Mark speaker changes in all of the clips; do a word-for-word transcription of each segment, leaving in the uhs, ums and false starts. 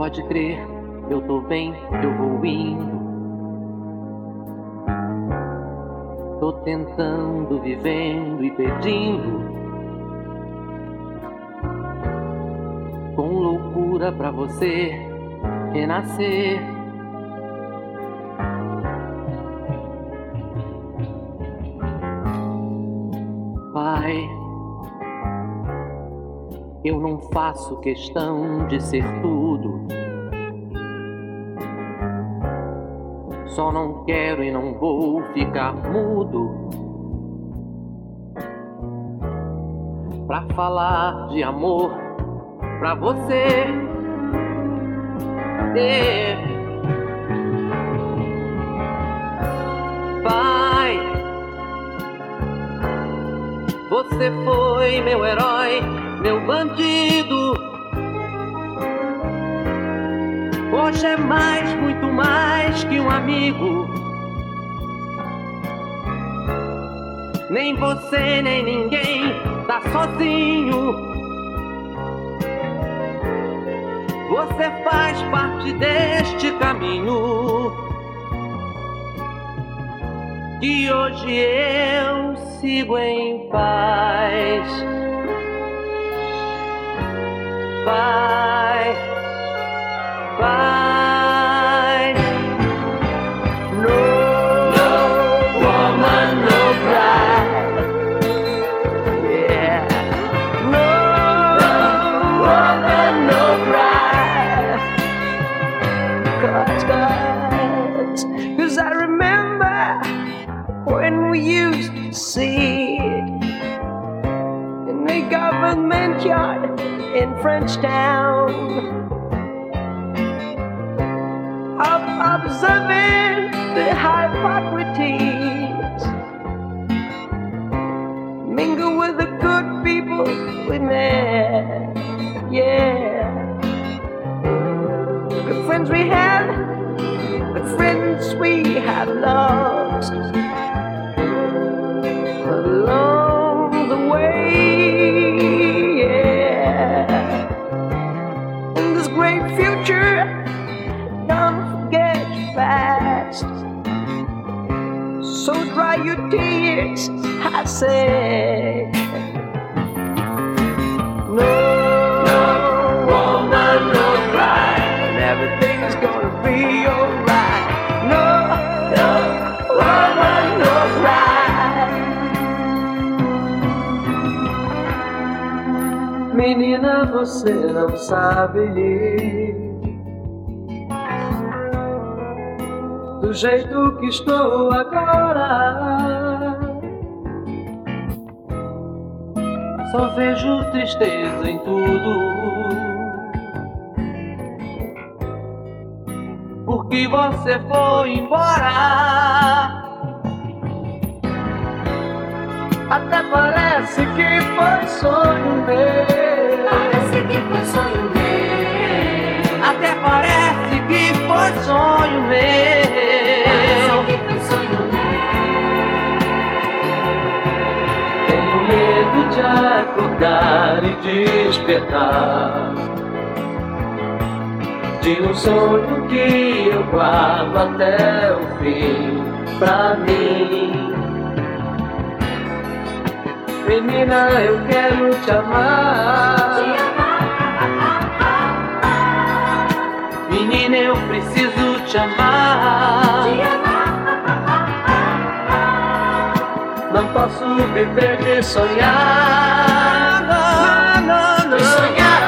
Speaker 1: Pode crer, eu tô bem, eu vou indo. Tô tentando, vivendo e pedindo, com loucura pra você renascer. Pai, eu não faço questão de ser tudo, só não quero e não vou ficar mudo pra falar de amor pra você. É. Pai, você foi meu herói, meu bandido. Hoje é mais, muito mais que um amigo. Nem você, nem ninguém tá sozinho. Você faz parte deste caminho que hoje eu sigo em paz. Pai, Pai, no, no woman, no cry. Yeah, no, no woman, no cry. Cause, cause, cause I remember when we used to sit in the government yard in Frenchtown, Ob- observing the Hippocrates, mingle with the good people we met. Yeah, good friends we had, good friends we have lost along the way. Yeah, in this great future, don't forget your past. So dry your tears, I say. No, no woman, no cry, and everything's gonna be alright. No, no woman, no cry. Menina, você não sabe do jeito que estou agora. Só vejo tristeza em tudo, porque você foi embora. Até parece que foi sonho meu.
Speaker 2: Parece que foi sonho meu.
Speaker 1: Até parece que foi sonho meu.
Speaker 2: Parece que foi sonho meu.
Speaker 1: Tenho medo de acordar e despertar de um sonho que eu guardo até o fim pra mim. Menina, eu quero te amar.
Speaker 2: Te amar.
Speaker 1: Menina, eu preciso te amar.
Speaker 2: Te amar.
Speaker 1: Não posso viver de sonhar. Não, não, não.
Speaker 2: De sonhar.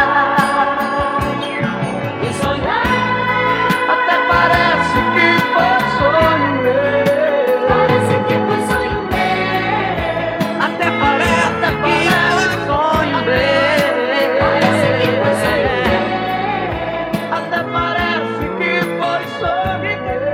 Speaker 2: De sonhar.
Speaker 1: Até parece que foi sonho meu.
Speaker 2: Parece que foi sonho meu.
Speaker 1: Até parece que foi sonho meu.
Speaker 2: Parece que foi sonho meu.
Speaker 1: Até parece que foi sonho meu.